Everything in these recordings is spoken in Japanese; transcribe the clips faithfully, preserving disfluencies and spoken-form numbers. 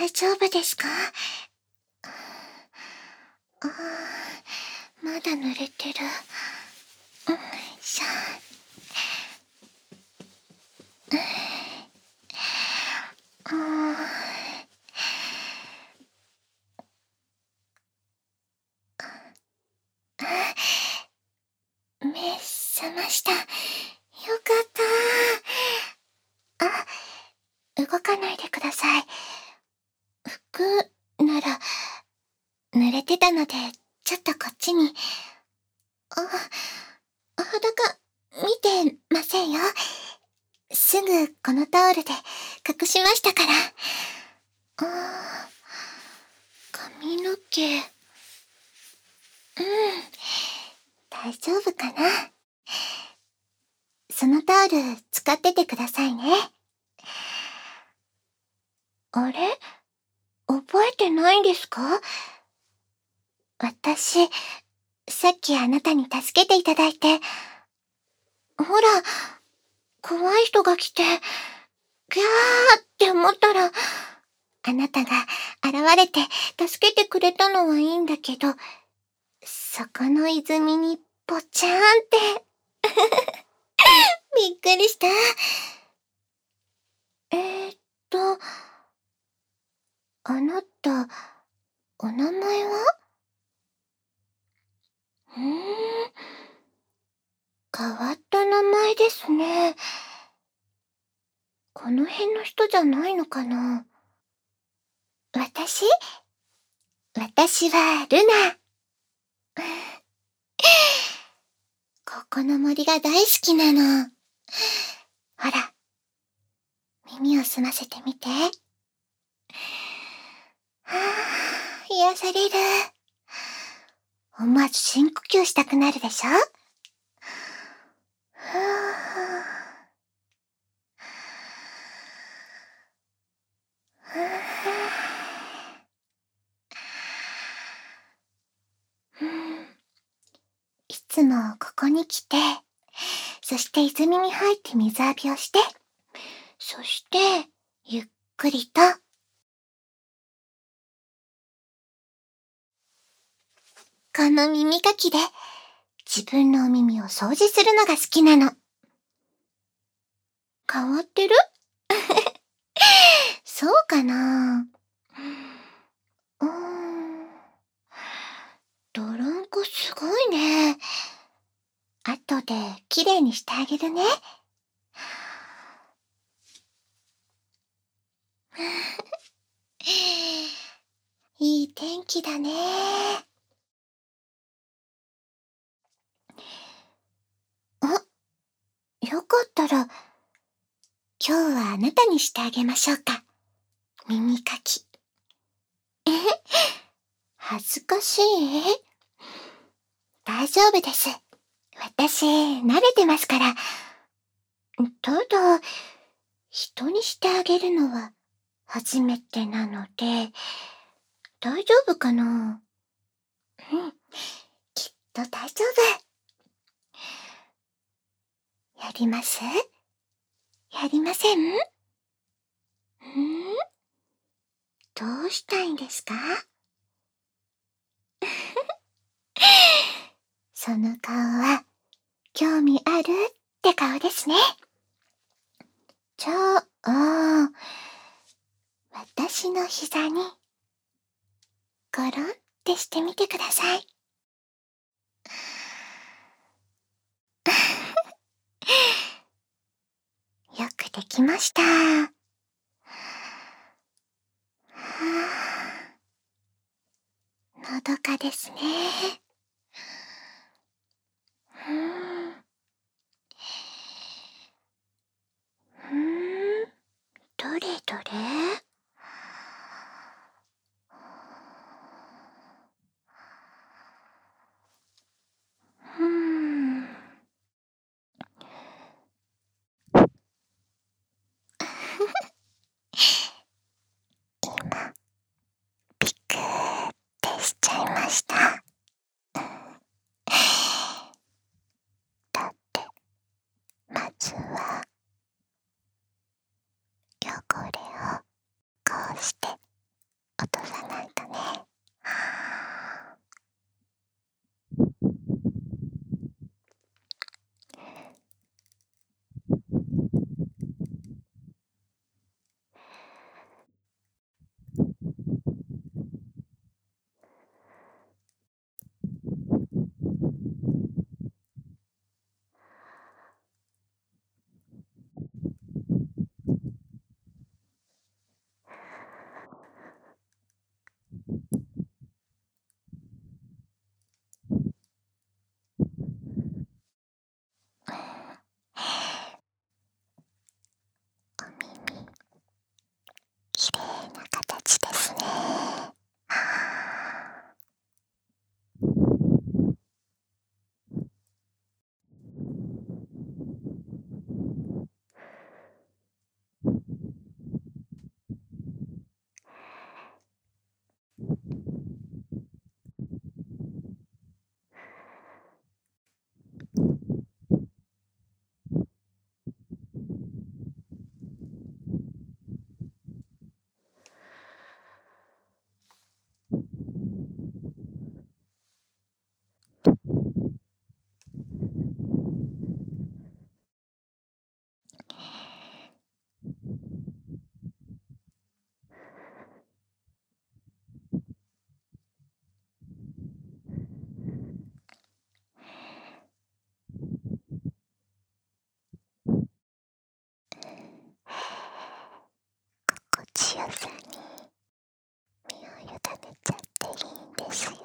大丈夫ですか？ああ、まだ濡れてる。よいしょ。ああ、目覚ました。よかった。あ、動かないでください。服なら濡れてたので、ちょっとこっちに。あ、裸見てませんよ。すぐこのタオルで隠しましたから。あ、髪の毛。うん、大丈夫かな。そのタオル使っててくださいね。あれ？覚えてないんですか？私、さっきあなたに助けていただいて、ほら、怖い人が来て、ギャーって思ったら、あなたが現れて助けてくれたのはいいんだけど、そこの泉にぽちゃーんって。びっくりした。えーっと、あなた、お名前は？うーん、変わった名前ですね。この辺の人じゃないのかな。私？私はルナ。ここの森が大好きなの。ほら、耳を澄ませてみて。はぁ、癒される。思わず深呼吸したくなるでしょ？はぁ、はぁ、うん。いつもここに来て、そして泉に入って水浴びをして、そして、ゆっくりと、この耳かきで、自分のお耳を掃除するのが好きなの。変わってる？そうかな？うーん。泥んこすごいね。後できれいにしてあげるね。いい天気だね。あ、よかったら、今日はあなたにしてあげましょうか。耳かき。え？恥ずかしい？大丈夫です。私、慣れてますから。ただ、人にしてあげるのは初めてなので、大丈夫かな？うん、きっと大丈夫。やります？やりません？ん？どうしたいんですか？その顔は、興味あるって顔ですね。じゃあ、私の膝に、ゴロンってしてみてください。よくできました。はぁ、のどかですね。うーん。うーん、どれどれ？うーん。今、びっくーってしちゃいました。 強さに身を委ねちゃっていいんですよ。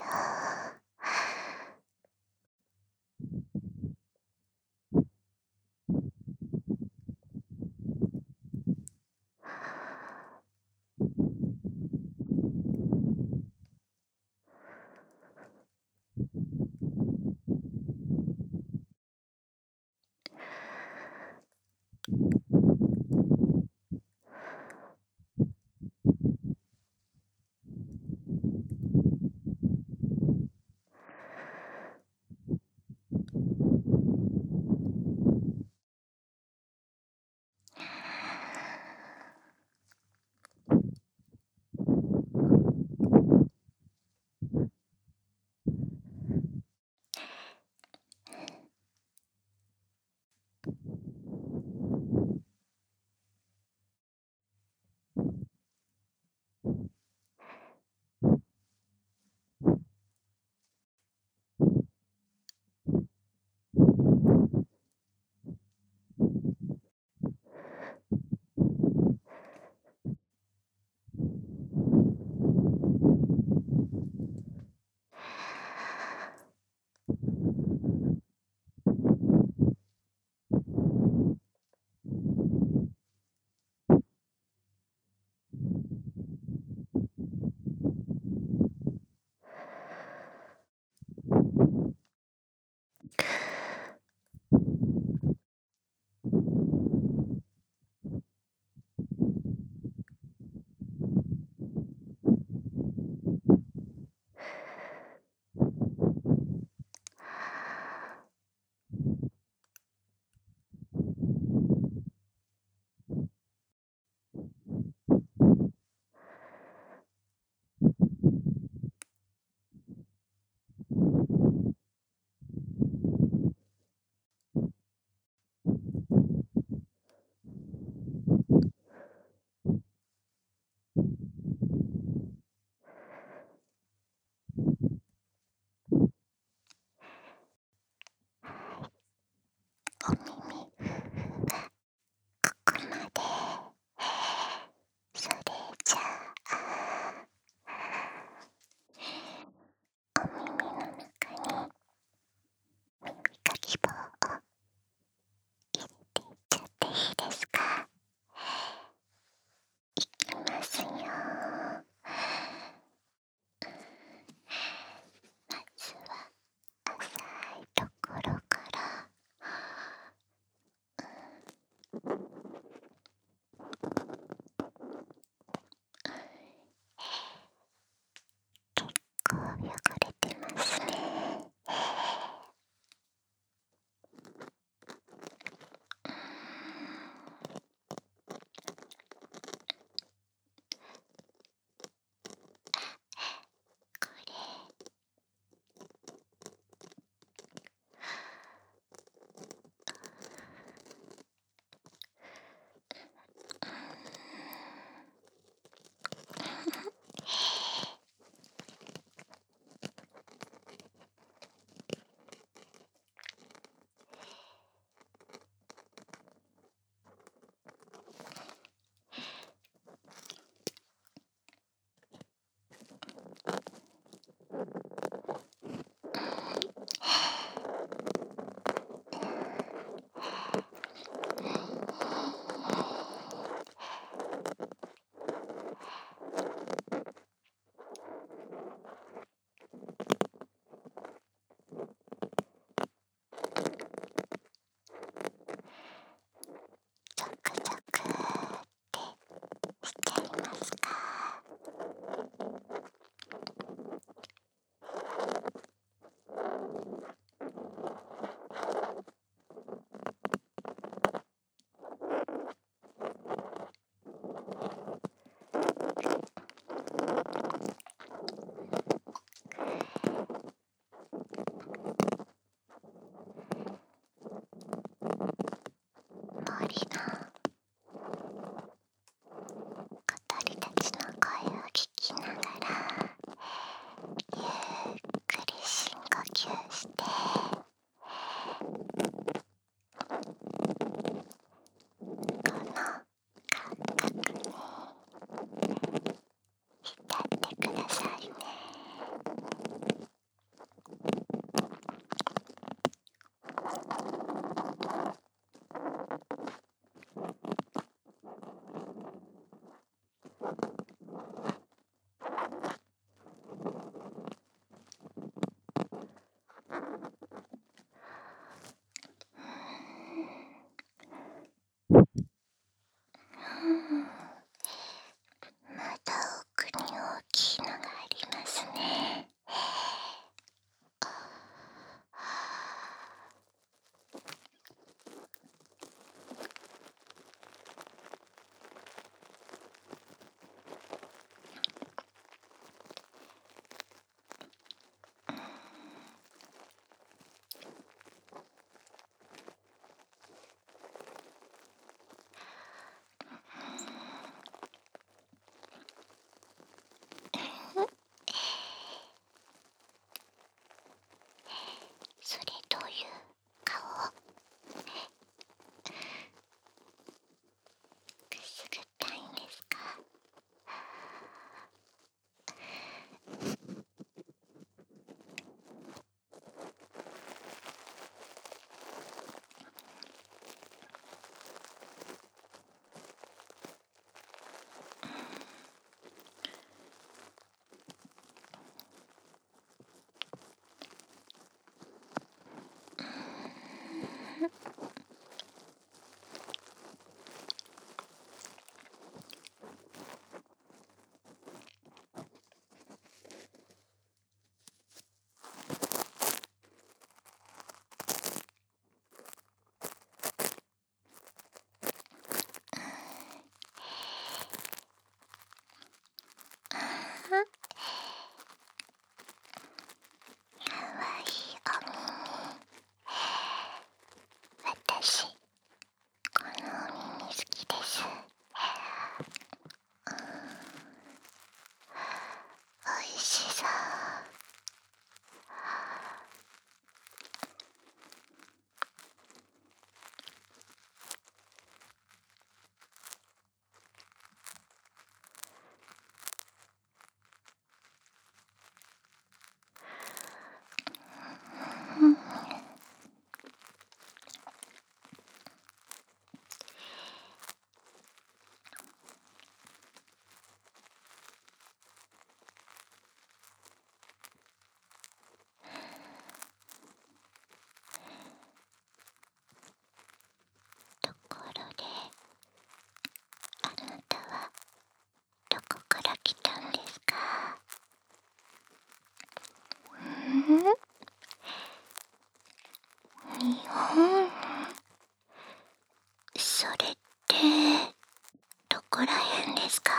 こらへんですか？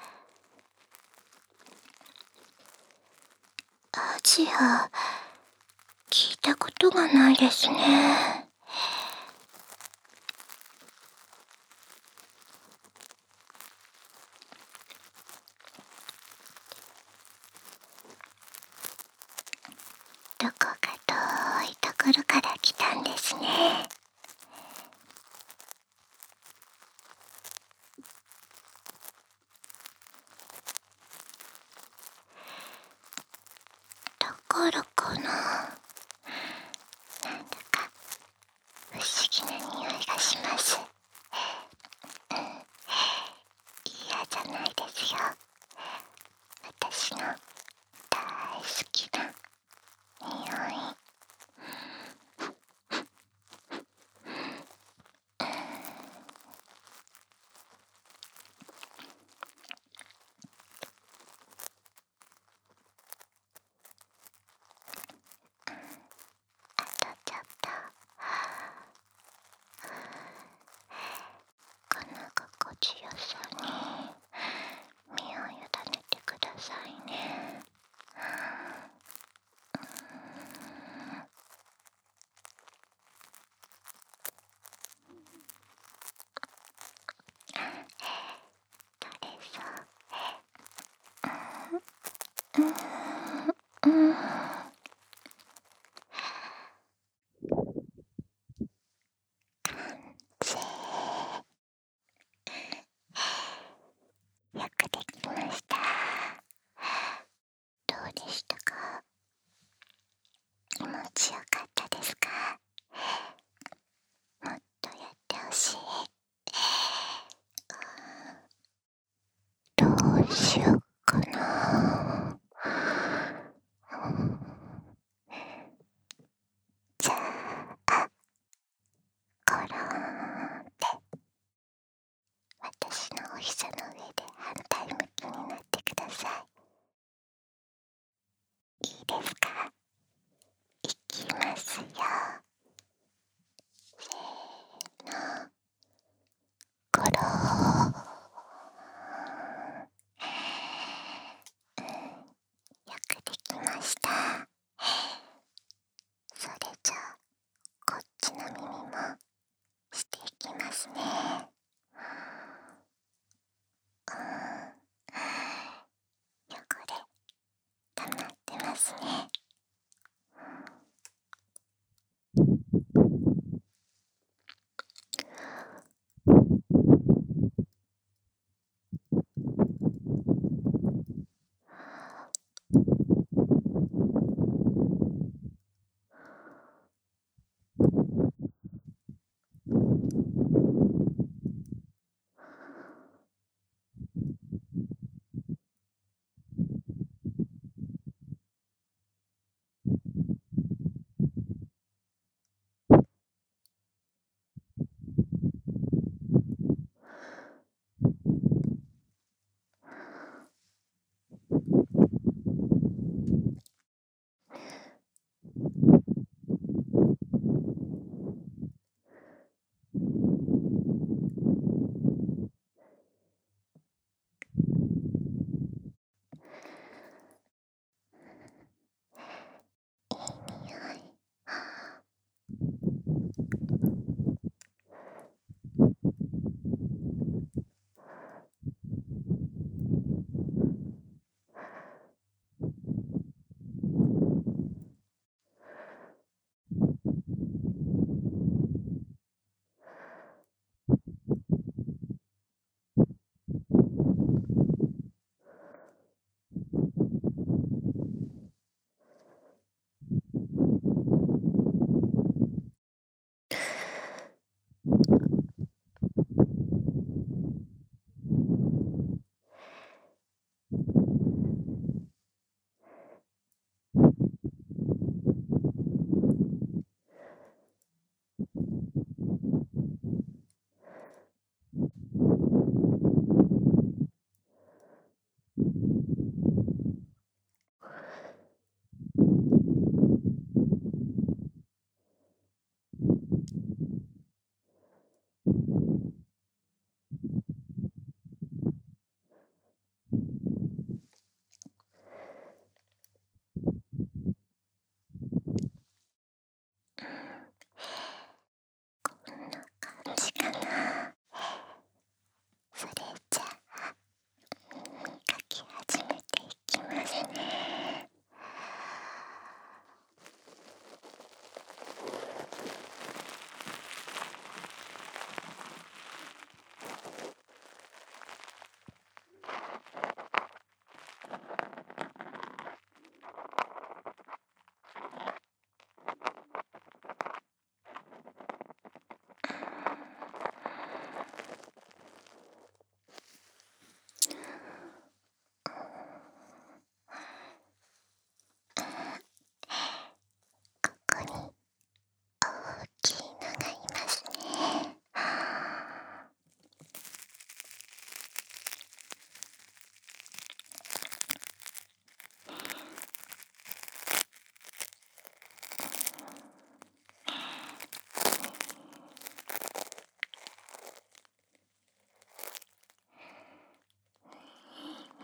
アジア、聞いたことがないですね。どこか遠いところから来たんですね。だからかな。なんだか不思議な匂いがします。嫌じゃないですよ。私の大好きな匂い。あとちょっとこの心地よさに身を委ねてくださいね。取れそう。うん、うん、ぜーよくできました。どうでしたか？気持ちよかったですか？もっとやってほしい。どうしようかな。じゃあ、コロンって私のお膝の上で反対向きになってください。いいですか？いきますよ。せーの。コロン。よくできました。それじゃあこっちの耳もしていきますね。うん、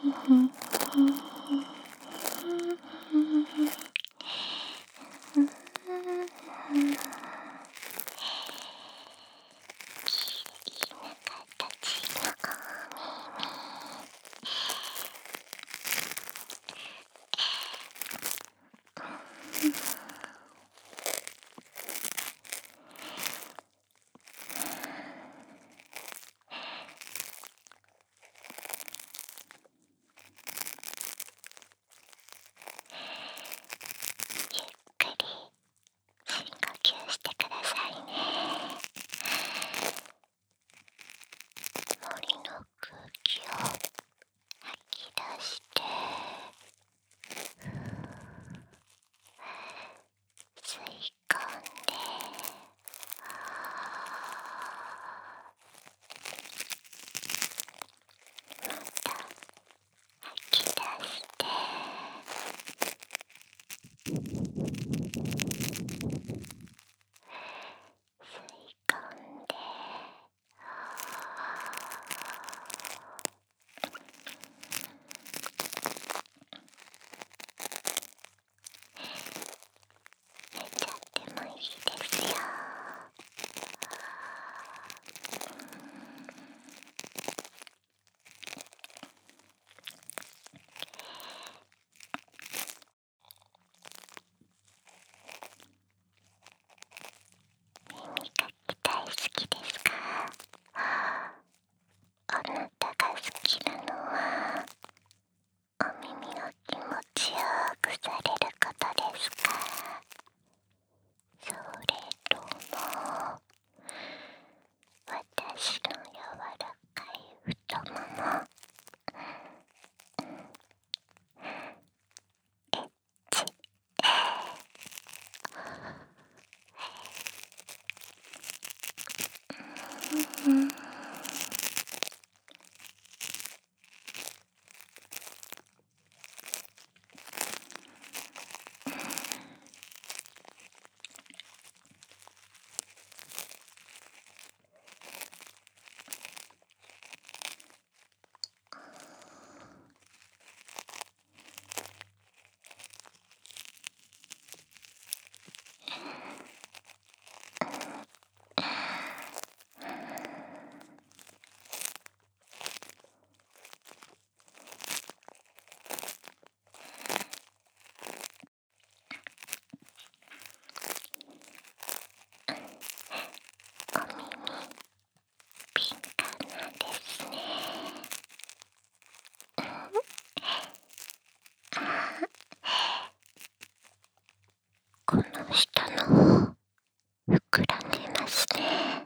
この下の方膨らんでますね。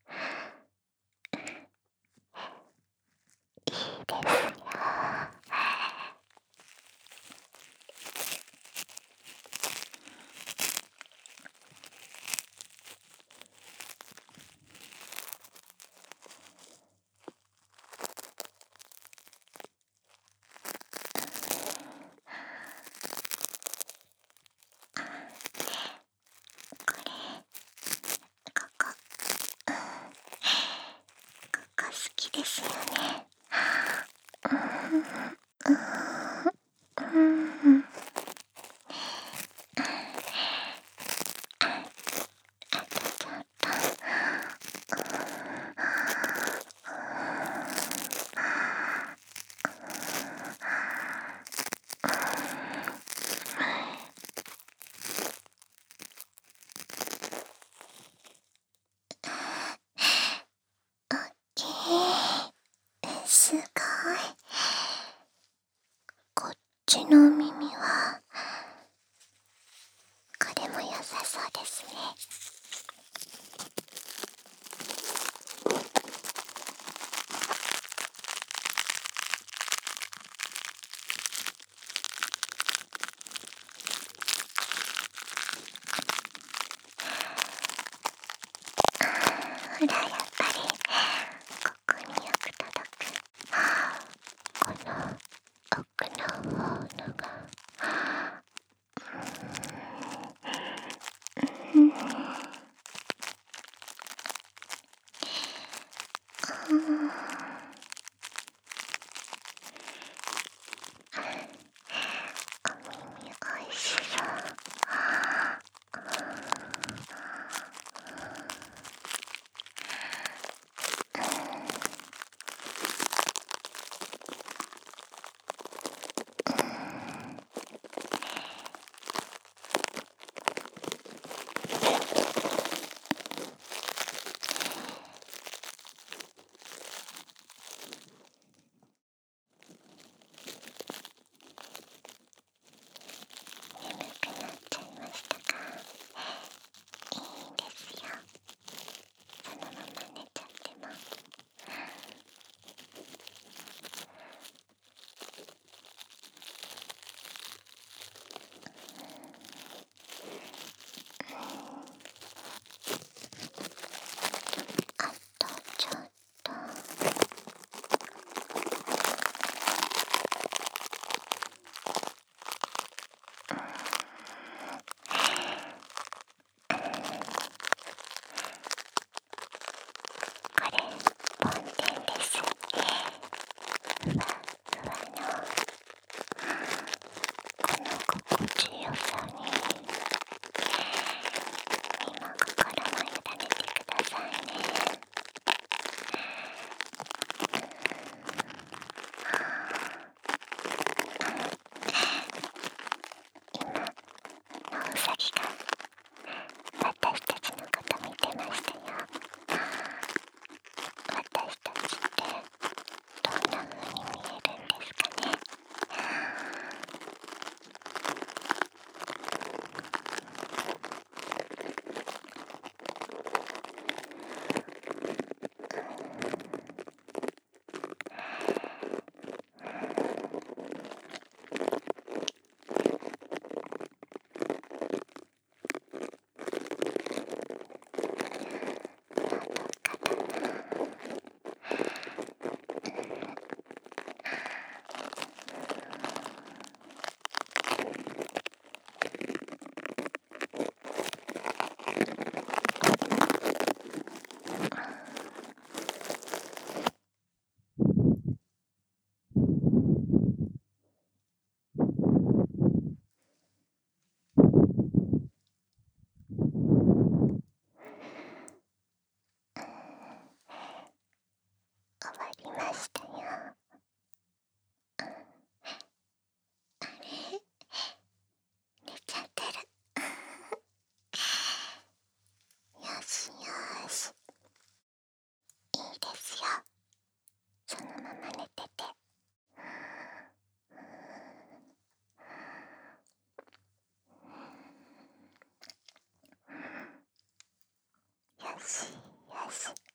いいですよ。好きですよね。すごい。こっちの耳はこれも良さそうですね。ほら、やっぱりここによく届くこの奥の方のがしよし。